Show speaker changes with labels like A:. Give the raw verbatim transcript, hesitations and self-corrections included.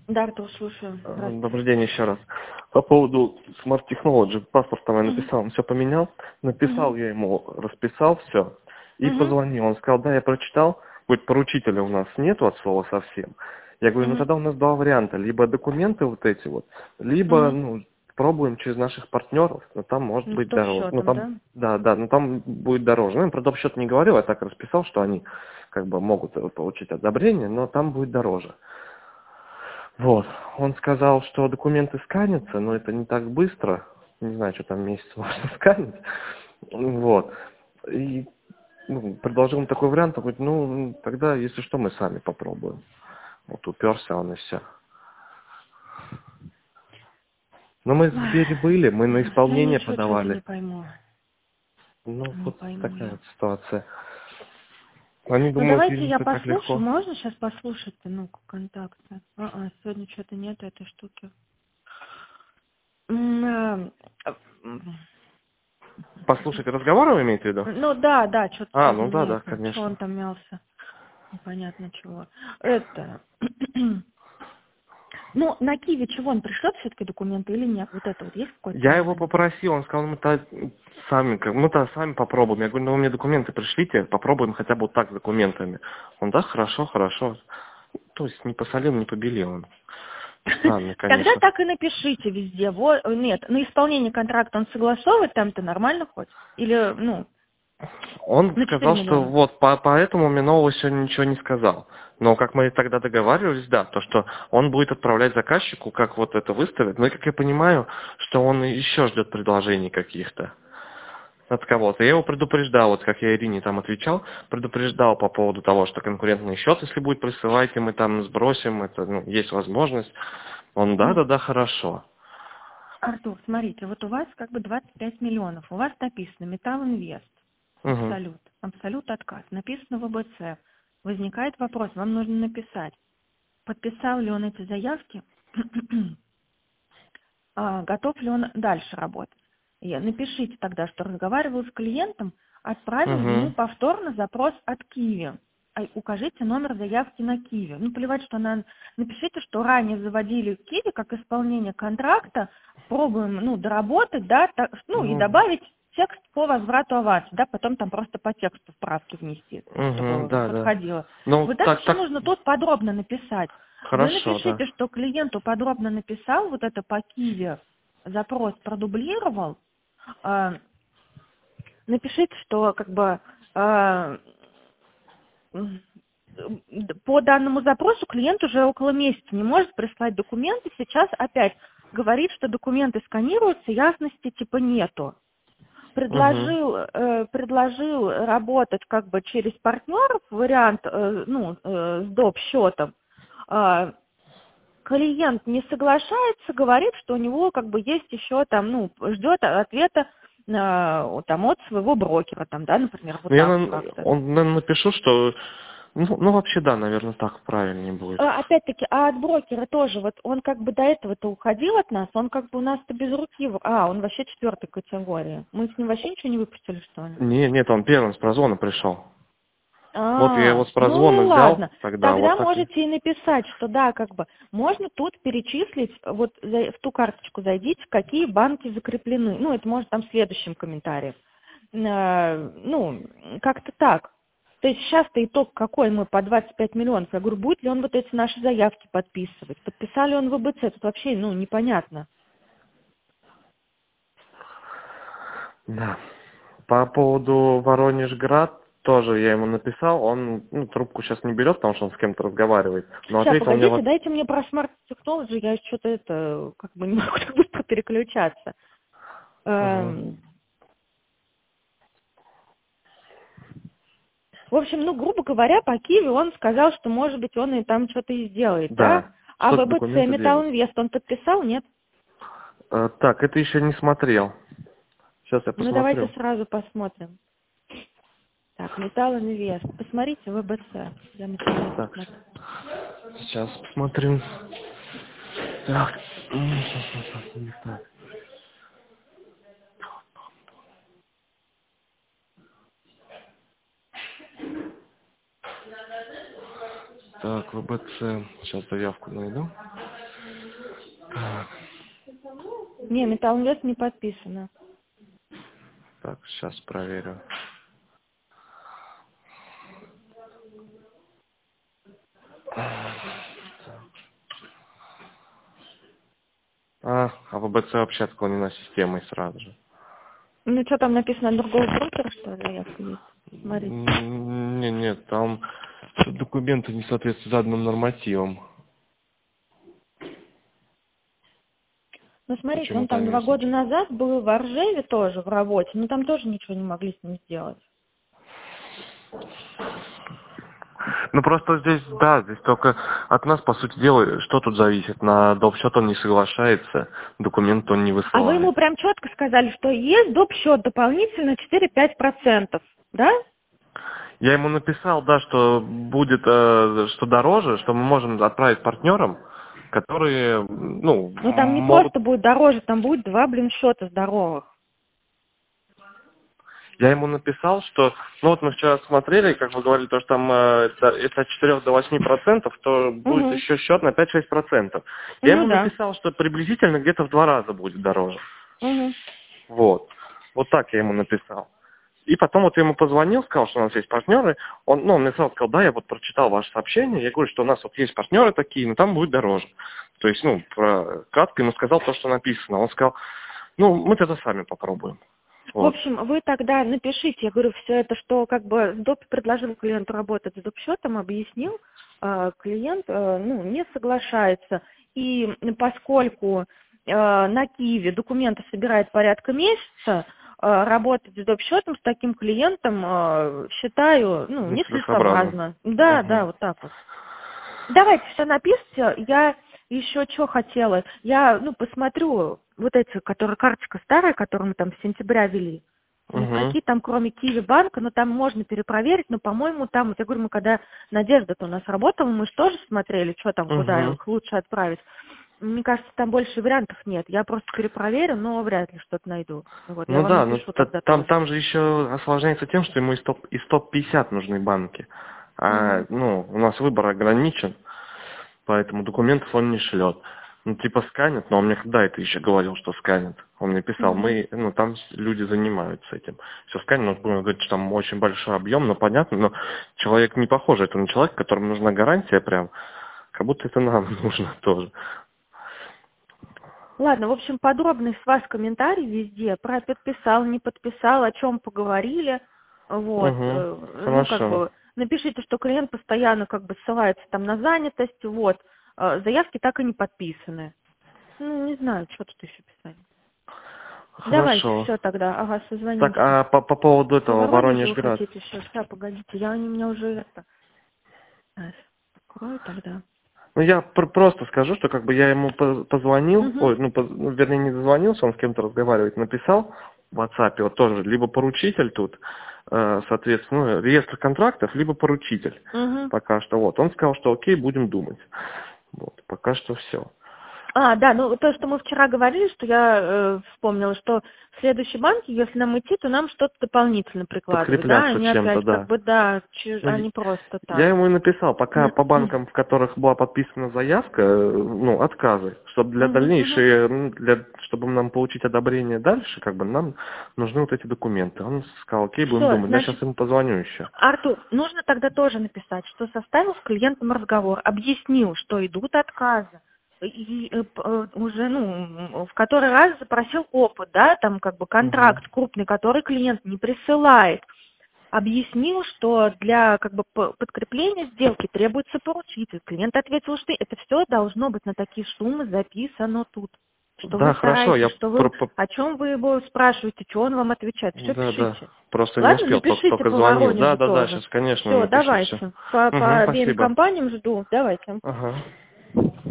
A: Да, Артур, слушаю.
B: Э,
A: Здравствуйте.
B: Добрый день еще раз. По поводу Smart Technology, паспорт там я
A: Угу.
B: написал, он все поменял. Написал
A: Угу.
B: я ему, расписал все и
A: Угу.
B: позвонил. Он сказал, да, я прочитал, говорит, поручителя у нас нету от слова совсем. Я говорю, ну
A: Угу.
B: тогда у нас два варианта, либо документы вот эти вот, либо,
A: Угу.
B: ну, пробуем через наших партнеров, но там может
A: Ну, с
B: быть дороже. Ну
A: доп-счетом,
B: там,
A: да?
B: да, да, но там будет дороже. Ну, я про доп. Счет не говорил, я так расписал, что они как бы могут э, получить одобрение, но там будет дороже. Вот. Он сказал, что документы сканятся, но это не так быстро. Не знаю, что там месяц можно сканить. Вот. И ну, предложил ему такой вариант, он говорит, ну, тогда, если что, мы сами попробуем. Вот уперся он и все. Но мы в Сбере были, мы на
A: Я
B: исполнение
A: ничего что-то не
B: подавали.
A: пойму.
B: Ну,
A: Не
B: вот
A: пойму
B: такая
A: я.
B: вот ситуация. Они
A: Ну,
B: думают,
A: давайте
B: видимо,
A: я
B: это так
A: послушаю.
B: легко.
A: Можно сейчас послушать-то, ну-ка, контакты? А, сегодня что-то нет этой штуки. М, а, м,
B: Послушать разговор вы имеете в виду?
A: Ну, да, да, что-то
B: А,
A: сегодня
B: ну да, да,
A: нет. Что он
B: конечно.
A: там мялся? Непонятно чего. Это... Ну, на Киеве чего, он пришлет все-таки документы или нет? Вот это вот есть какое-то
B: Я его
A: понимание?
B: попросил, он сказал, мы-то сами, как- мы-то сами попробуем. Я говорю, ну вы мне документы пришлите, попробуем хотя бы вот так с документами. Он, да, хорошо, хорошо. То есть не посолил, не побелел он. Странный,
A: Тогда
B: конечно.
A: так и напишите везде. Вот, нет, на исполнение контракта он согласовывает, там-то нормально хоть? Или, ну,
B: Он
A: на четыре
B: сказал, что
A: миллиона?
B: вот по, поэтому мне нового сегодня ничего не сказал. Но как мы тогда договаривались, да, то, что он будет отправлять заказчику, как вот это выставит. Ну и как я понимаю, что он еще ждет предложений каких-то от кого-то. Я его предупреждал, вот как я Ирине там отвечал, предупреждал по поводу того, что конкурентный счет, если будет, присылайте, мы там сбросим, это, ну, есть возможность. Он,
A: Нет.
B: да-да-да, хорошо.
A: Артур, смотрите, вот у вас как бы двадцать пять миллионов. У вас написано Металл Инвест.
B: Угу.
A: Абсолют. Абсолют отказ. Написано в ВБЦ. Возникает вопрос, вам нужно написать, подписал ли он эти заявки, а, готов ли он дальше работать. И напишите тогда, что разговаривал с клиентом, отправил ему
B: Угу.
A: повторно запрос от Киви. А, укажите номер заявки на Киви. Ну, плевать, что она... Напишите, что ранее заводили Киви как исполнение контракта, пробуем, ну, доработать, да, так, ну, и
B: Ну,
A: добавить текст по возврату аванса, да, потом там просто по тексту вправки внести,
B: угу,
A: чтобы
B: да, да.
A: подходило.
B: Ну,
A: Вот это
B: так,
A: все
B: так,
A: нужно тут подробно написать. Вы
B: хорошо, да.
A: напишите, что клиенту подробно написал, вот это по Киеве, запрос продублировал. А, напишите, что как бы а, м, по данному запросу клиент уже около месяца не может прислать документы. Сейчас опять говорит, что документы сканируются, ясности типа нету.
B: Угу.
A: Предложил, э, предложил работать как бы через партнеров, вариант, э, ну, э, с доп. Счетом. А, клиент не соглашается, говорит, что у него как бы есть еще там, ну, ждет ответа э, там от своего брокера, там, да, например, вот
B: Ну, я,
A: так вот
B: на-
A: как-то.
B: он, наверное, напишу, что, ну, ну, вообще, да, наверное, так правильнее будет.
A: А, опять-таки, а от брокера тоже, вот он как бы до этого-то уходил от нас, он как бы у нас-то без руки, в- а, он вообще четвертой категории. Мы с ним вообще ничего не выпустили, что ли?
B: Не, нет, он первым с прозвона пришел. Вот я его
A: А,
B: с
A: ну
B: прозвона взял
A: ладно.
B: тогда,
A: Тогда
B: вот так. и-
A: можете и написать, что да, как бы можно тут перечислить, вот за- в ту карточку зайдите, какие банки закреплены. Ну, это может там следующим комментарием. Э, Ну, как-то так. То есть сейчас-то итог какой мы по двадцать пять миллионов. Я говорю, будет ли он вот эти наши заявки подписывать? Подписали он в ВБЦ, тут вообще, ну, непонятно.
B: Да. По поводу Воронежград тоже я ему написал, он ну, трубку сейчас не берет, потому что он с кем-то разговаривает. Но
A: Сейчас,
B: ответил мне
A: погодите,
B: вот.
A: дайте мне про Smart Technology, я что-то это, как бы не могу так быстро переключаться.
B: Угу.
A: Эм, В общем, ну, грубо говоря, по Киеву он сказал, что, может быть, он и там что-то и сделает, да?
B: Да,
A: А
B: что-то
A: ВБЦ
B: документы
A: Металл
B: делает.
A: Инвест он подписал, нет?
B: Э, так, это еще не смотрел. Сейчас я
A: Ну, давайте
B: посмотрю.
A: сразу посмотрим. Так, Металл Инвест. Посмотрите ВБЦ. Я начинаю
B: Так,
A: посмотреть.
B: сейчас посмотрю. Так. Так. Так, ВБЦ. Сейчас заявку найду. Так,
A: Не, Металлинвест не подписано.
B: так, сейчас проверю. А, а ВБЦ вообще отклонена системой сразу же.
A: Ну, что там написано, другого брокера, что ли, заявка есть? Смотрите.
B: Нет, нет, там документы не соответствуют заданным нормативам.
A: Ну, смотрите, он
B: Почему-то
A: там
B: они
A: два года
B: значит.
A: назад был в Оржеве тоже в работе, но там тоже ничего не могли с ним сделать.
B: Ну просто здесь, да, здесь только от нас, по сути дела, что тут зависит? На доп. Счет он не соглашается, документ он не
A: А вы ему
B: высылает.
A: прям четко сказали, что есть доп. Счет дополнительно четыре-пять процентов, да?
B: Я ему написал, да, что будет, э, что дороже, что мы можем отправить партнерам, которые, ну,
A: Ну, там не
B: могут...
A: просто будет дороже, там будет два, блин, счета здоровых.
B: Я ему написал, что, ну вот мы вчера смотрели, как вы говорили, то, что там э, это, это от четырёх до восьми процентов, то будет
A: Угу.
B: еще счет на пять-шесть процентов. Я
A: Ну,
B: ему
A: да.
B: написал, что приблизительно где-то в два раза будет дороже.
A: Угу.
B: Вот. Вот так я ему написал. И потом вот я ему позвонил, сказал, что у нас есть партнеры. Он, ну, он мне сразу сказал, да, я вот прочитал ваше сообщение. Я говорю, что у нас вот есть партнеры такие, но там будет дороже. То есть, ну, про, кратко ему сказал то, что написано. Он сказал, ну, мы тогда сами попробуем.
A: В
B: Вот.
A: общем, вы тогда напишите, я говорю, все это, что как бы с доп. Предложил клиенту работать с доп. Счетом, объяснил, а, клиент а, ну, не соглашается. И поскольку а, на Киеве документы собирает порядка месяца, а, работать с доп. Счетом с таким клиентом а, считаю, ну,
B: Нецелесообразно.
A: нецелесообразно. Да,
B: Угу.
A: да, вот так вот. Давайте все напишите. Я еще что хотела. Я, ну, посмотрю вот эти, которые карточка старая, которую мы там с сентября вели. Ну,
B: Угу.
A: какие там, кроме Киви банка, ну, там можно перепроверить, но, по-моему, там, вот я говорю, мы когда Надежда-то у нас работала, мы же тоже смотрели, что там, куда
B: Угу.
A: их лучше отправить. Мне кажется, там больше вариантов нет. Я просто перепроверю, но вряд ли что-то найду. Вот, я
B: Ну
A: вам
B: да, но
A: напишу
B: та-
A: тогда
B: там,
A: тоже.
B: там же еще осложняется тем, что ему из топ, из топ пятьдесят нужны банки. А,
A: Угу.
B: ну, у нас выбор ограничен. Поэтому документов он не шлет. Ну, типа сканет, но он мне когда это еще говорил, что сканет. Он мне писал,
A: Угу.
B: мы, ну, там люди занимаются этим. Все сканет, он говорит, что там очень большой объем, но понятно, но человек не похож, это не человек, которому нужна гарантия прям, как будто это нам нужно тоже.
A: Ладно, в общем, подробный с вас комментарий везде, про подписал, не подписал, о чем поговорили, вот,
B: Угу,
A: э, ну, как
B: хорошо.
A: бы, напишите, что клиент постоянно, как бы, ссылается там на занятость, вот, э, заявки так и не подписаны. Ну, не знаю, что тут еще писать. Давайте,
B: Хорошо.
A: все тогда, ага,
B: Так,
A: созвонимся.
B: а по, по поводу
A: По
B: этого
A: Воронежу вы
B: Воронежград?
A: хотите еще? Сейчас, погодите, я они меня уже это... Сейчас, открою тогда.
B: Ну, я пр- просто скажу, что как бы я ему по- позвонил,
A: Угу,
B: ой, ну, поз- ну, вернее, не дозвонился, он с кем-то разговаривает, написал в WhatsApp, вот тоже, либо поручитель тут, э, соответственно, ну, реестр контрактов, либо поручитель
A: угу.
B: пока что, вот. Он сказал, что окей, будем думать. Вот, пока что все.
A: А, да, ну то, что мы вчера говорили, что я э, вспомнила, что в следующей банке, если нам идти, то нам что-то дополнительно прикладывать, да,
B: Подкрепляться
A: они
B: чем-то,
A: опять как
B: да.
A: бы, да, чиж-
B: Ну,
A: они просто
B: я
A: так.
B: ему и написал, пока по банкам, в которых была подписана заявка, э, ну, отказы, чтобы для
A: Угу, угу.
B: дальнейшей, ну, для, чтобы нам получить одобрение дальше, как бы нам нужны вот эти документы. Он сказал, окей, будем
A: Все,
B: думать. Я сейчас
A: значит,
B: ему позвоню еще.
A: Артур, нужно тогда тоже написать, что составил с клиентом разговор, объяснил, что идут отказы, и э, п- э, уже, ну, в который раз запросил опыт, да, там как бы
B: Угу.
A: контракт крупный, который клиент не присылает. Объяснил, что для как бы п- подкрепления сделки требуется поручитель. Клиент ответил, что это все должно быть на такие суммы записано тут. Что вы
B: Да, хорошо, я
A: стараетесь, что
B: про-
A: вы,
B: по-
A: о чем вы его спрашиваете, что он вам отвечает. Все
B: да, да,
A: пишите.
B: просто не
A: Ладно,
B: успел, только,
A: напишите
B: только
A: по
B: звонил. Да,
A: Воронежу
B: да, да,
A: тоже.
B: сейчас, конечно,
A: Все,
B: напишу все.
A: давайте. По,
B: Угу,
A: по обеим
B: спасибо.
A: компаниям жду. Давайте.
B: Ага.